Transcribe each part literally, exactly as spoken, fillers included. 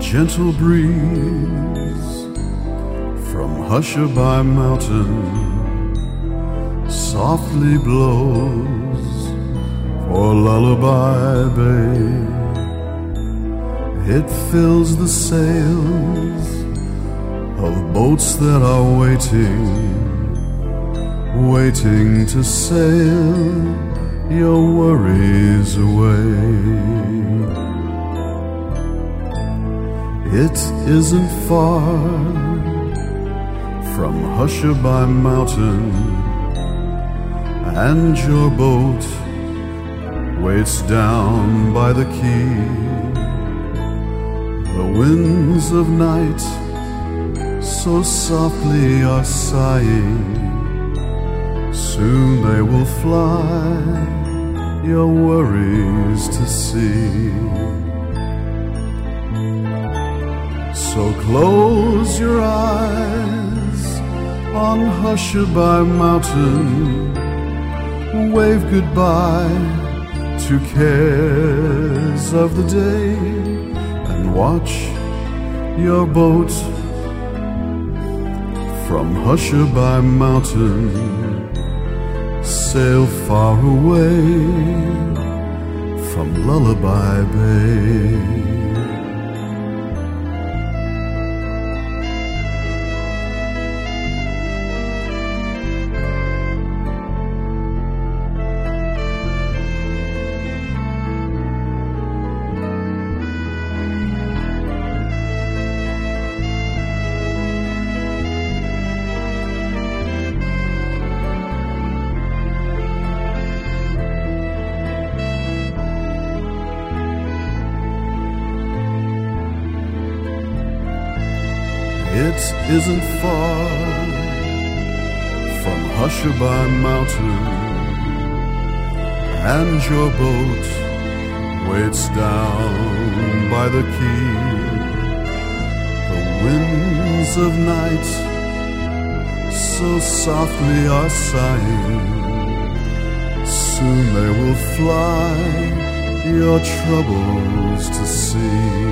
gentle breeze from Hushabye Mountain softly blows for Lullaby Bay. It fills the sails of boats that are waiting, waiting to sail your worries away. It isn't far from Hushabye Mountain, and your boat waits down by the quay. The winds of night so softly are sighing, soon they will fly your worries to sea. So close your eyes on Hushabye Mountain, wave goodbye to cares of the day, and watch your boat from Hushabye Mountain sail far away from Lullaby Bay. It isn't far from Hushabye Mountain, and your boat waits down by the quay. The winds of night so softly are sighing, soon they will fly your troubles to sea.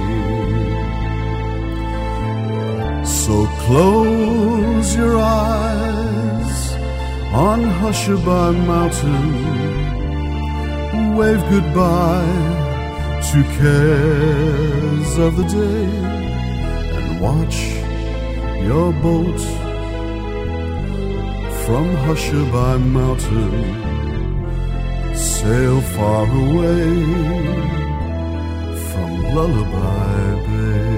So close your eyes on Hushabye Mountain, wave goodbye to cares of the day, and watch your boat from Hushabye Mountain sail far away from Lullaby Bay.